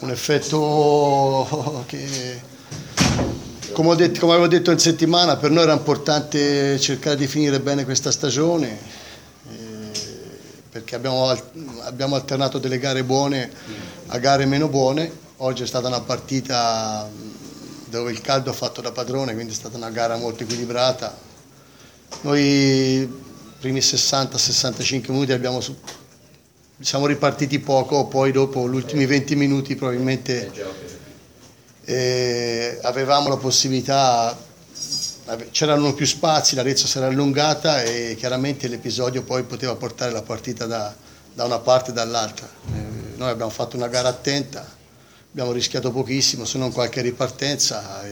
un effetto che, come avevo detto in settimana, per noi era importante cercare di finire bene questa stagione, perché abbiamo alternato delle gare buone a gare meno buone. Oggi è stata una partita dove il caldo ha fatto da padrone, quindi è stata una gara molto equilibrata. Noi primi 60-65 minuti siamo ripartiti poco, poi dopo gli ultimi 20 minuti probabilmente avevamo la possibilità, c'erano più spazi, l'Arezzo si era allungata e chiaramente l'episodio poi poteva portare la partita da una parte e dall'altra. Noi abbiamo fatto una gara attenta, abbiamo rischiato pochissimo, se non qualche ripartenza.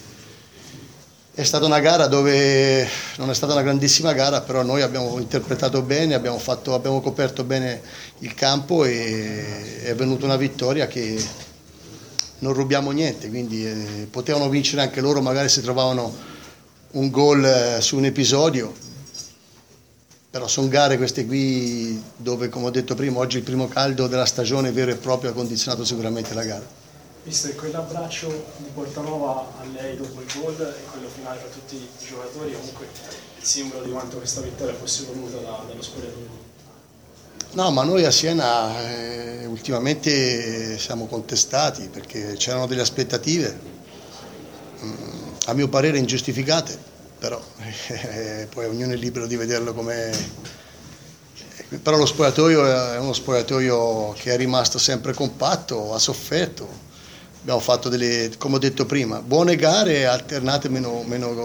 È stata una gara dove non è stata una grandissima gara, però noi abbiamo interpretato bene, abbiamo coperto bene il campo e è venuta una vittoria che non rubiamo niente, quindi potevano vincere anche loro magari se trovavano un gol su un episodio, però sono gare queste qui dove, come ho detto prima, oggi il primo caldo della stagione vero e proprio ha condizionato sicuramente la gara. Visto che quell'abbraccio di Portanova a lei dopo il gol e quello finale tra tutti i giocatori, comunque il simbolo di quanto questa vittoria fosse voluta dallo spogliatoio. No, ma noi a Siena ultimamente siamo contestati perché c'erano delle aspettative, a mio parere ingiustificate, però poi ognuno è libero di vederlo come. Però lo spogliatoio è uno spogliatoio che è rimasto sempre compatto, ha sofferto. Abbiamo fatto come ho detto prima, buone gare alternate, meno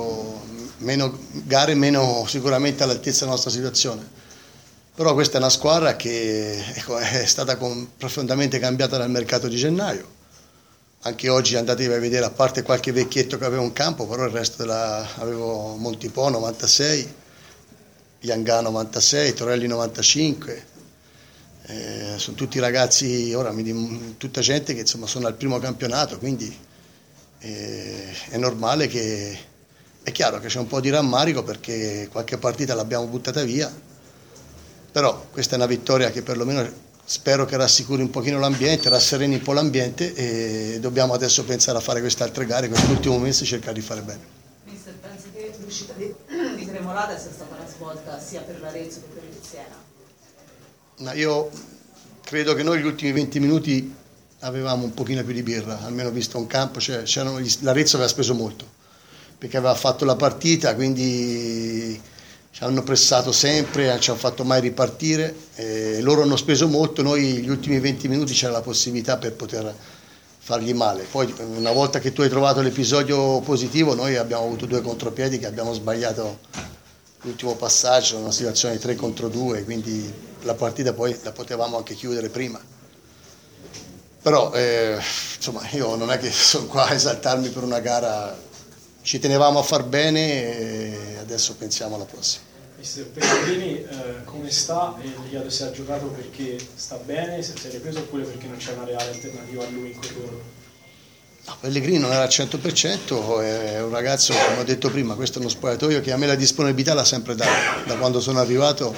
gare meno sicuramente all'altezza della nostra situazione. Però questa è una squadra che è stata profondamente cambiata dal mercato di gennaio. Anche oggi andatevi a vedere, a parte qualche vecchietto che aveva un campo, però il resto avevo Montipò 96, Iangà 96, Torelli 95. Sono tutti ragazzi, ora tutta gente che insomma sono al primo campionato, quindi è normale che, è chiaro che c'è un po' di rammarico perché qualche partita l'abbiamo buttata via, però questa è una vittoria che perlomeno spero che rassicuri un pochino l'ambiente, rassereni un po' l'ambiente e dobbiamo adesso pensare a fare queste altre gare, quest'ultimo mese cercare di fare bene. Mister, pensi che l'uscita di Tremolada sia stata una svolta sia per l'Arezzo che per il Siena? Ma io credo che noi gli ultimi 20 minuti avevamo un pochino più di birra, almeno visto un campo, l'Arezzo aveva speso molto, perché aveva fatto la partita, quindi ci hanno pressato sempre, non ci hanno fatto mai ripartire, loro hanno speso molto, noi gli ultimi 20 minuti c'era la possibilità per poter fargli male. Poi una volta che tu hai trovato l'episodio positivo, noi abbiamo avuto 2 contropiedi che abbiamo sbagliato l'ultimo passaggio, una situazione di 3 contro 2, quindi la partita poi la potevamo anche chiudere prima. Però insomma io non è che sono qua a esaltarmi per una gara, ci tenevamo a far bene e adesso pensiamo alla prossima. Mister Pellegrini come sta? E gli chiedo se ha giocato perché sta bene, se si è ripreso oppure perché non c'è una reale alternativa a lui in quel ruolo. No, Pellegrini non era al 100%, è un ragazzo, come ho detto prima, questo è uno spogliatoio che a me la disponibilità l'ha sempre data, da quando sono arrivato.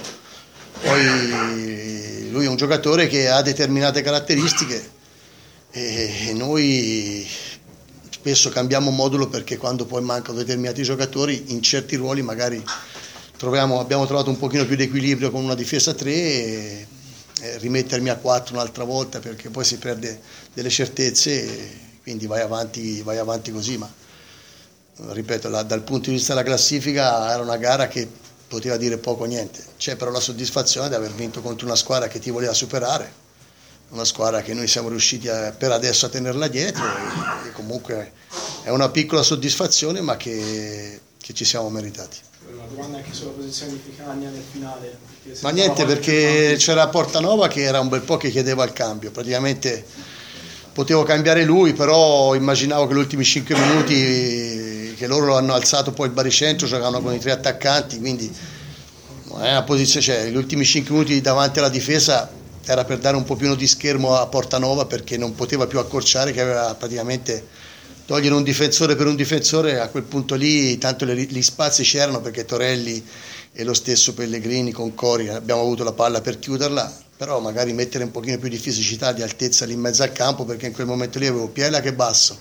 Poi lui è un giocatore che ha determinate caratteristiche e noi spesso cambiamo modulo perché quando poi mancano determinati giocatori in certi ruoli magari abbiamo trovato un pochino più di equilibrio con una difesa a 3 e rimettermi a 4 un'altra volta perché poi si perde delle certezze. Quindi vai avanti così, ma ripeto, dal punto di vista della classifica era una gara che poteva dire poco o niente. C'è però la soddisfazione di aver vinto contro una squadra che ti voleva superare, una squadra che noi siamo riusciti per adesso a tenerla dietro e comunque è una piccola soddisfazione ma che ci siamo meritati. Una domanda anche sulla posizione di Picagna nel finale. Ma niente, perché c'era Portanova che era un bel po' che chiedeva il cambio, praticamente potevo cambiare lui, però immaginavo che gli ultimi 5 minuti che loro hanno alzato poi il baricentro, giocavano con i 3 attaccanti, quindi non è una posizione, gli ultimi 5 minuti davanti alla difesa era per dare un po' più di schermo a Portanova perché non poteva più accorciare, che aveva praticamente togliere un difensore per un difensore, a quel punto lì tanto gli spazi c'erano perché Torelli e lo stesso Pellegrini con Cori, abbiamo avuto la palla per chiuderla, però magari mettere un pochino più di fisicità, di altezza lì in mezzo al campo, perché in quel momento lì avevo Piela che è basso,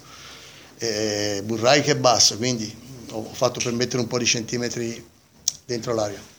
Burrai che è basso, quindi ho fatto per mettere un po' di centimetri dentro l'area.